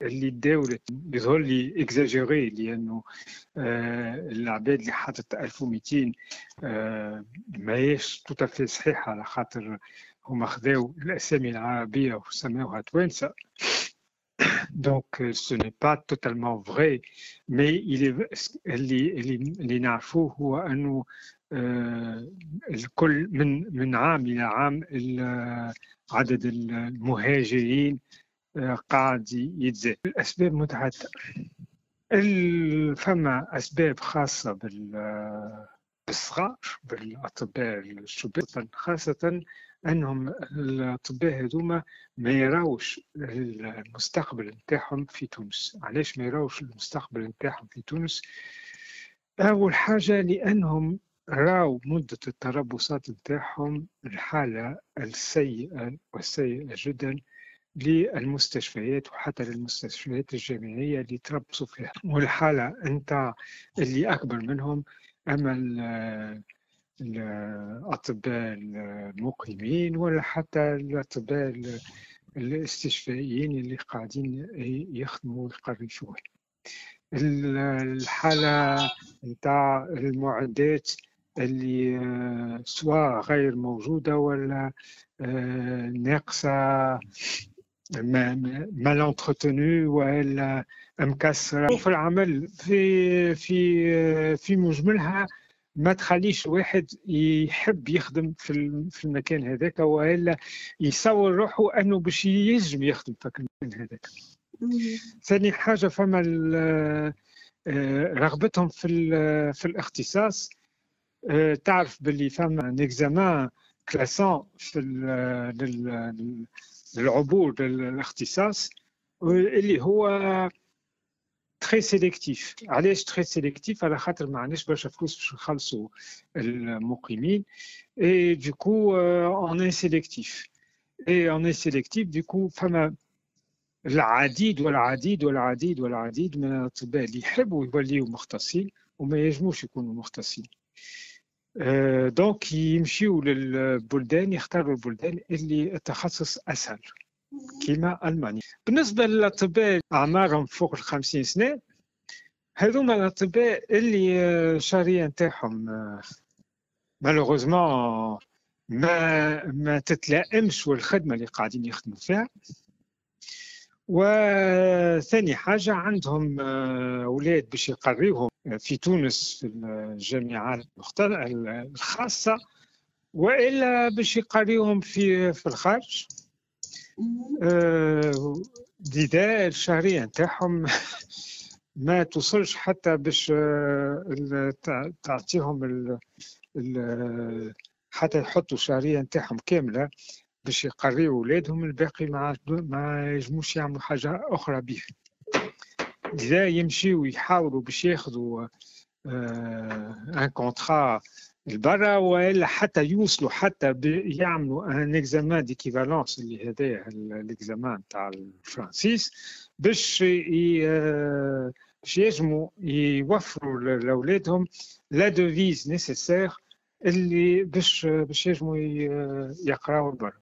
اللي الدولة يظهر لي اكزاجيري، لأنه العباد اللي حاطت 1200 ماهيش توتافي صحيحة، على خاطر هما خذاو الأسامي العربية وسموها توانسة. Donc, ce n'est pas totalement vrai, mais اللي نعرفوه هو أنه الكل من عام إلى عام عدد المهاجرين قاعد يتزايد. الأسباب متعددة. فما أسباب خاصة بالصغار، بالأطباء الشباب، خاصة أنهم الأطباء هذوما ما يراوش المستقبل نتاعهم في تونس. علاش ما يراوش المستقبل نتاعهم في تونس؟ أول حاجة لأنهم راوا مدة التربصات نتاعهم الحالة السيئة والسيئة جدا للمستشفيات وحتى للمستشفيات الجامعية اللي تربصوا فيها، والحالة نتاع اللي أكبر منهم. أما الأطباء المقيمين ولا حتى الأطباء الاستشفائيين اللي قاعدين يخدموا ويقرشوا، الحالة نتاع المعدات اللي سواء غير موجودة ولا ناقصة، mal entretenue ولا مكسرة في العمل. في مجملها ما تخليش واحد يحب يخدم في المكان هذاك، والا يصور روحه انه باش ينجم يخدم في المكان هذاك. ثاني حاجه فما رغبتهم في الاختصاص. تعرف باللي فما اكزامان كلاسون في للعبور للاختصاص اللي هو تري سيليكتيف. علاش تري سيليكتيف؟ على خاطر ما عندناش برشا فلوس باش نخلصوا المقيمين، اي دوكو اون اي سيليكتيف. دوكو فما العديد والعديد والعديد والعديد من الاطباء اللي يحبوا يوليوا مختصين وما ينجموش يكونوا مختصين. دونك يمشيوا للبلدان، يختاروا البلدان اللي التخصص اسهل كيما ألمانيا. بالنسبة للأطباء أعمارهم فوق 50 سنة، هذوما الأطباء اللي الشهرية نتاعهم مالوغوزمون ما تتلائمش والخدمة اللي قاعدين يخدموا فيها. وثاني حاجة عندهم أولاد باش يقريوهم في تونس في الجامعات الخاصة، وإلا باش يقريوهم في الخارج. لذا الشهرية نتاعهم ما توصلش حتى باش تعطيهم حتى يحطوا الشهرية نتاعهم كاملة باش يقريوا أولادهم. الباقي ما يجموش يعملوا حاجة أخرى به. لذا يمشيوا يحاولوا باش ياخذوا ان كونترا البرا، والا حتى يوصلوا حتى يعملوا ان اكزامان ديكيفالونس اللي هذا الاكزامان تاع الفرنسيس باش يجموا يوفروا لاولادهم لا دوفيز نيسيسير اللي باش يجموا يقراوا البرا.